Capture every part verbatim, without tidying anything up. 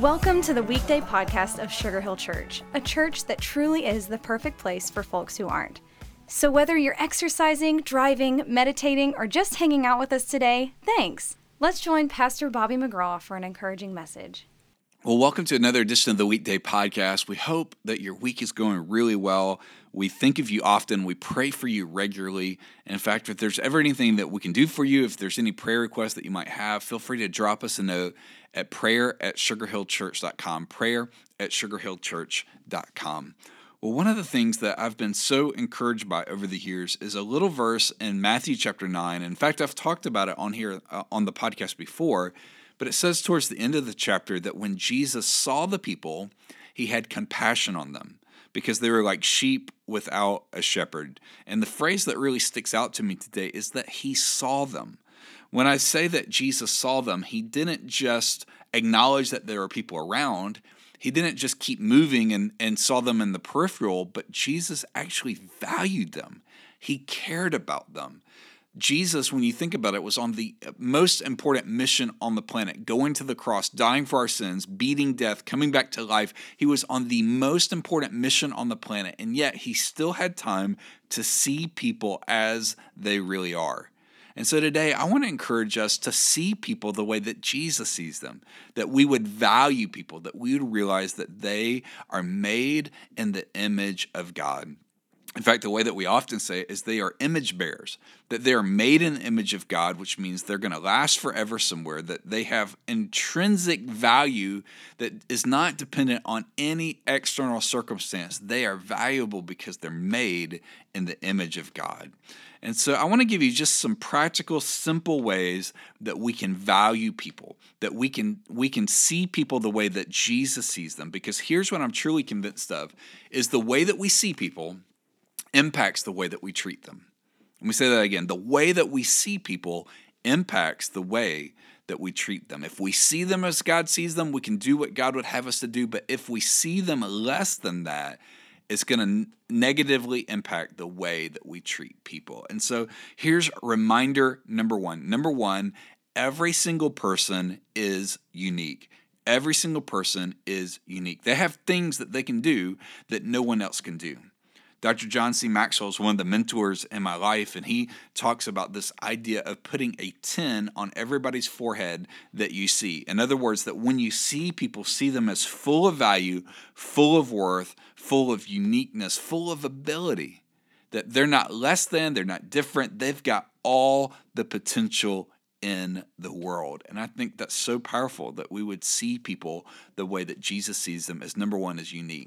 Welcome to the weekday podcast of Sugar Hill Church, a church that truly is the perfect place for folks who aren't. So whether you're exercising, driving, meditating, or just hanging out with us today, thanks. Let's join Pastor Bobby McGraw for an encouraging message. Well, welcome to another edition of the Weekday Podcast. We hope that your week is going really well. We think of you often. We pray for you regularly. And in fact, if there's ever anything that we can do for you, if there's any prayer requests that you might have, feel free to drop us a note at prayer at sugarhillchurch dot com, prayer at sugarhillchurch dot com. Well, one of the things that I've been so encouraged by over the years is a little verse in Matthew chapter nine. In fact, I've talked about it on here uh, on the podcast before, but it says towards the end of the chapter that when Jesus saw the people, he had compassion on them because they were like sheep without a shepherd. And the phrase that really sticks out to me today is that he saw them. When I say that Jesus saw them, he didn't just acknowledge that there were people around. He didn't just keep moving and, and saw them in the peripheral, but Jesus actually valued them. He cared about them. Jesus, when you think about it, was on the most important mission on the planet, going to the cross, dying for our sins, beating death, coming back to life. He was on the most important mission on the planet, and yet he still had time to see people as they really are. And so today, I want to encourage us to see people the way that Jesus sees them, that we would value people, that we would realize that they are made in the image of God. In fact, the way that we often say it is they are image bearers, that they are made in the image of God, which means they're going to last forever somewhere, that they have intrinsic value that is not dependent on any external circumstance. They are valuable because they're made in the image of God. And so I want to give you just some practical, simple ways that we can value people, that we can we can see people the way that Jesus sees them. Because here's what I'm truly convinced of, is the way that we see people impacts the way that we treat them. Let me say that again. The way that we see people impacts the way that we treat them. If we see them as God sees them, we can do what God would have us to do. But if we see them less than that, it's going to negatively impact the way that we treat people. And so here's reminder number one. Number one, every single person is unique. Every single person is unique. They have things that they can do that no one else can do. Doctor John C. Maxwell is one of the mentors in my life, and he talks about this idea of putting a ten on everybody's forehead that you see. In other words, that when you see people, see them as full of value, full of worth, full of uniqueness, full of ability, that they're not less than, they're not different, they've got all the potential in the world. And I think that's so powerful that we would see people the way that Jesus sees them as, number one, as unique.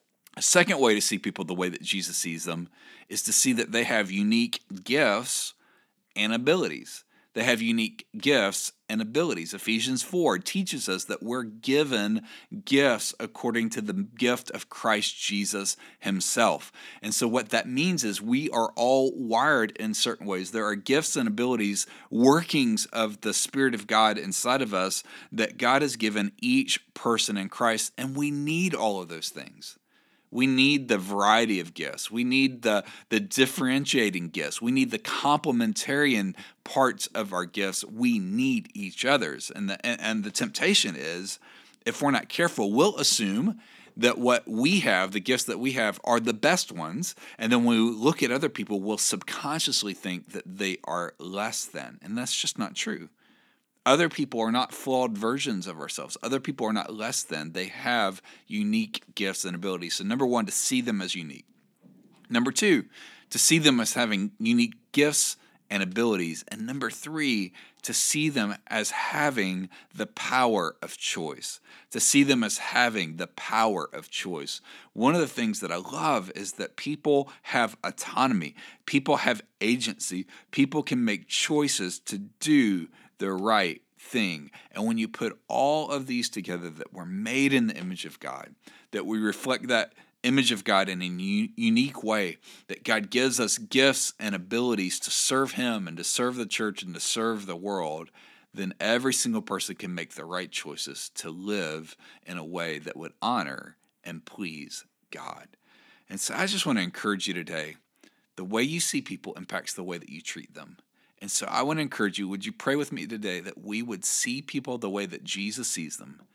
A second way to see people the way that Jesus sees them is to see that they have unique gifts and abilities. They have unique gifts and abilities. Ephesians four teaches us that we're given gifts according to the gift of Christ Jesus himself. And so what that means is we are all wired in certain ways. There are gifts and abilities, workings of the Spirit of God inside of us that God has given each person in Christ, and we need all of those things. We need the variety of gifts. We need the, the differentiating gifts. We need the complementarian parts of our gifts. We need each other's. And the, and, and the temptation is, if we're not careful, we'll assume that what we have, the gifts that we have, are the best ones. And then when we look at other people, we'll subconsciously think that they are less than. And that's just not true. Other people are not flawed versions of ourselves. Other people are not less than. They have unique gifts and abilities. So number one, to see them as unique. Number two, to see them as having unique gifts and abilities. And number three, to see them as having the power of choice. To see them as having the power of choice. One of the things that I love is that people have autonomy. People have agency. People can make choices to do the right thing. And when you put all of these together, that we're made in the image of God, that we reflect that image of God in a u- unique way, that God gives us gifts and abilities to serve him and to serve the church and to serve the world, then every single person can make the right choices to live in a way that would honor and please God. And so I just want to encourage you today, the way you see people impacts the way that you treat them. And so I want to encourage you, would you pray with me today that we would see people the way that Jesus sees them,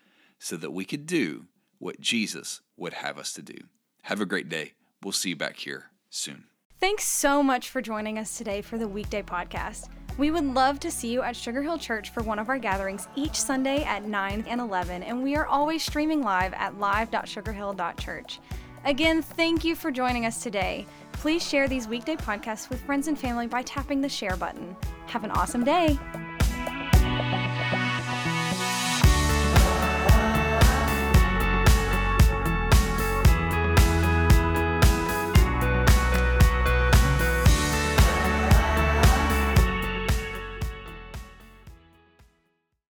so that we could do what Jesus would have us to do. Have a great day. We'll see you back here soon. Thanks so much for joining us today for the Weekday Podcast. We would love to see you at Sugar Hill Church for one of our gatherings each Sunday at nine and eleven, and we are always streaming live at live dot sugar hill dot church. Again, thank you for joining us today. Please share these weekday podcasts with friends and family by tapping the share button. Have an awesome day.